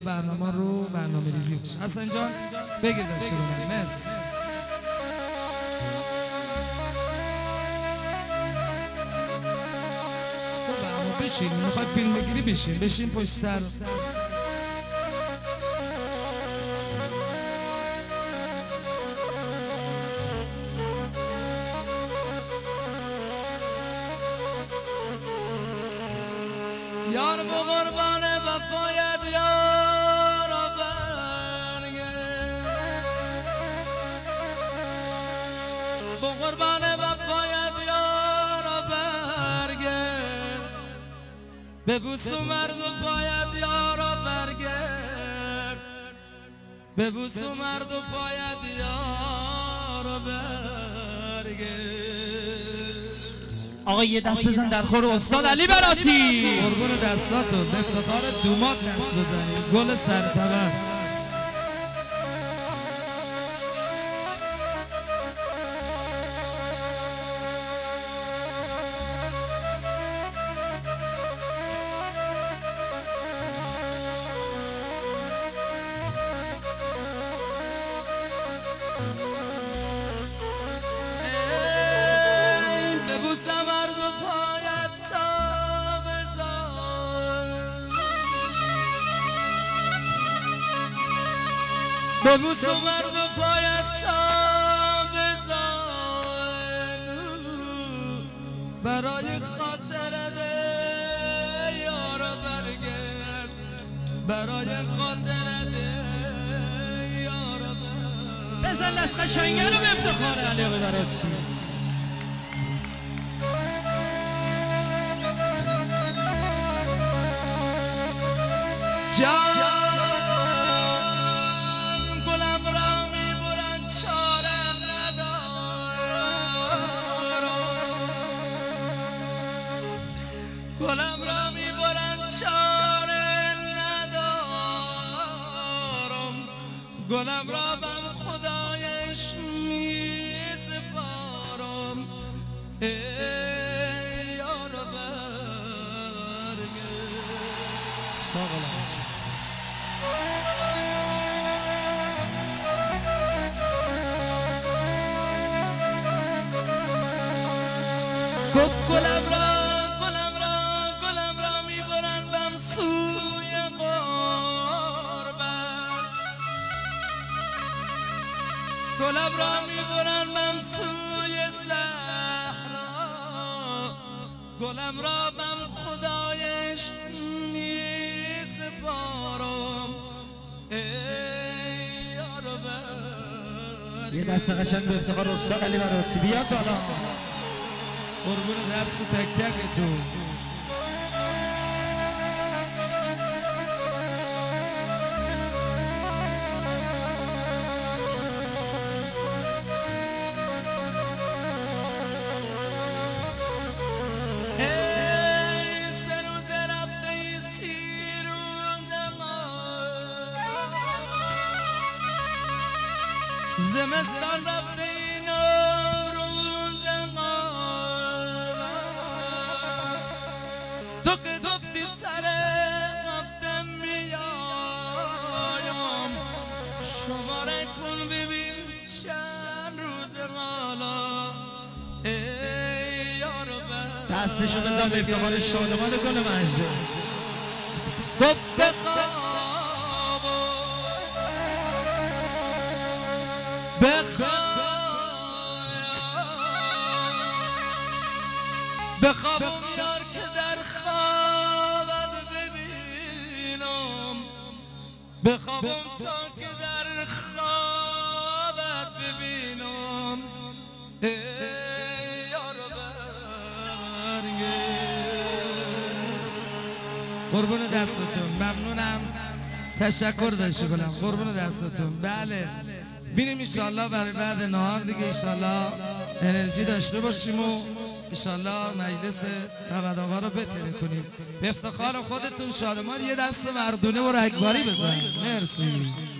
برنامه رو برنامه ریزی بشه. حسن جان بگیر داشته رو. مرسی. بشین میخوای فیلم بگیری بشین پشت سر. یار با قربان وفایت یارا برگرد، با قربان وفایت یارا برگرد، ببوس و مرد و پایت یارا برگرد، ببوس و مرد و پایت یارا برگرد. آقا یه دست بزن در خور استاد علی براتی. قربون دستاتو به افتخار دومات دست بزنید. گل سرسبد. ببوس و مرد و پایت تا بزن، برای خاطر ده یارا برگرد، برای خاطر ده یارا برگرد. بزن دست قشنگه رو به افتخار علی براتی. گلم را میبرن چاره ندارم، گلم را بم خدایش میسپارم. ای یارو برگرد. گفت گلم را گلم را میبرن من سوی صحرا، گلم را من خدایش میسپارم. ای یارو برگرد. یه دست قشنگ به افتخار استاد علی براتی بیاد بالا. قربون دست تک تکتون. زمستان رفته این روز تو که گفتی سر هفته میایم، شماره کن ببین چند روز حالا. ای یارو دستشو بزن به افتخار شادمان گل مجده. گفت بخواب بخوابم یار که در خوابت ببینم، بخوابم تا که در خوابت ببینم. ای یارو برگرد. قربون دستتون ممنونم، تشکر داشته کنم. قربون دستتون. بله بینیم انشالله برای بعد نهار دیگه انشالله انرژی داشته باشیم و انشالله مجلس نود آقا رو بترین کنیم. به افتخار خودتون شادمان یه دست مردونه و رگباری بزنید. مرسی.